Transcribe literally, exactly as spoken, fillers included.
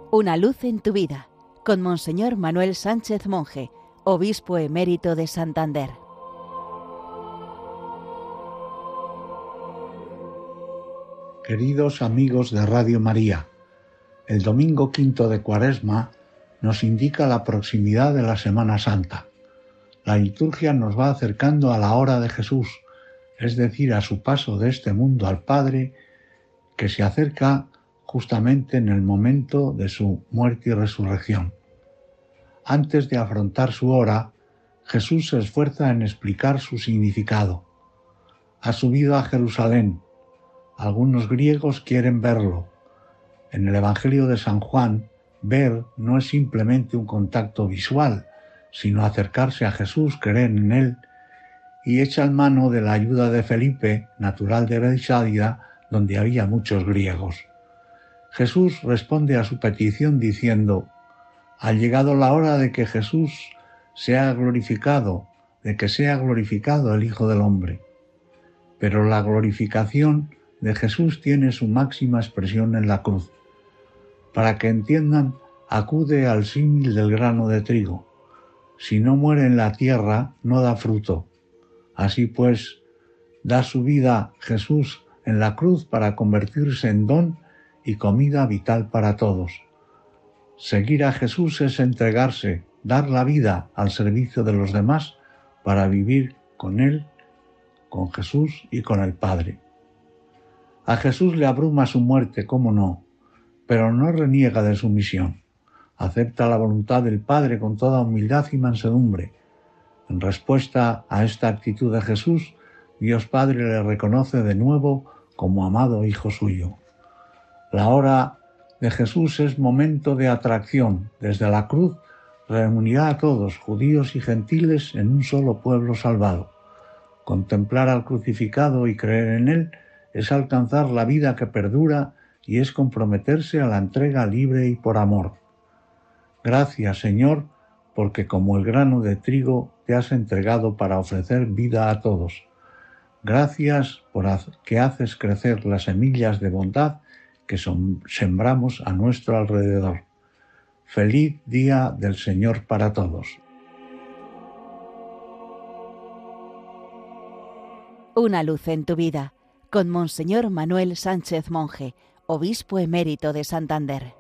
Una luz en tu vida, con Monseñor Manuel Sánchez Monje, obispo emérito de Santander. Queridos amigos de Radio María, el domingo quinto de Cuaresma nos indica la proximidad de la Semana Santa. La liturgia nos va acercando a la hora de Jesús, es decir, a su paso de este mundo al Padre, que se acerca justamente en el momento de su muerte y resurrección. Antes de afrontar su hora, Jesús se esfuerza en explicar su significado. Ha subido a Jerusalén. Algunos griegos quieren verlo. En el Evangelio de San Juan, ver no es simplemente un contacto visual, sino acercarse a Jesús, creer en él, y echan mano de la ayuda de Felipe, natural de Bethsaida, donde había muchos griegos. Jesús responde a su petición diciendo: ha llegado la hora de que Jesús sea glorificado, de que sea glorificado el Hijo del Hombre. Pero la glorificación de Jesús tiene su máxima expresión en la cruz. Para que entiendan, acude al símil del grano de trigo. Si no muere en la tierra, no da fruto. Así pues, da su vida Jesús en la cruz para convertirse en don y comida vital para todos. Seguir a Jesús es entregarse, dar la vida al servicio de los demás para vivir con Él, con Jesús y con el Padre. A Jesús le abruma su muerte, cómo no, pero no reniega de su misión. Acepta la voluntad del Padre con toda humildad y mansedumbre. En respuesta a esta actitud de Jesús, Dios Padre le reconoce de nuevo como amado Hijo suyo. La hora de Jesús es momento de atracción. Desde la cruz reunirá a todos, judíos y gentiles, en un solo pueblo salvado. Contemplar al crucificado y creer en él es alcanzar la vida que perdura y es comprometerse a la entrega libre y por amor. Gracias, Señor, porque como el grano de trigo te has entregado para ofrecer vida a todos. Gracias por que haces crecer las semillas de bondad que son, sembramos a nuestro alrededor. Feliz Día del Señor para todos. Una luz en tu vida, con Monseñor Manuel Sánchez Monje, obispo emérito de Santander.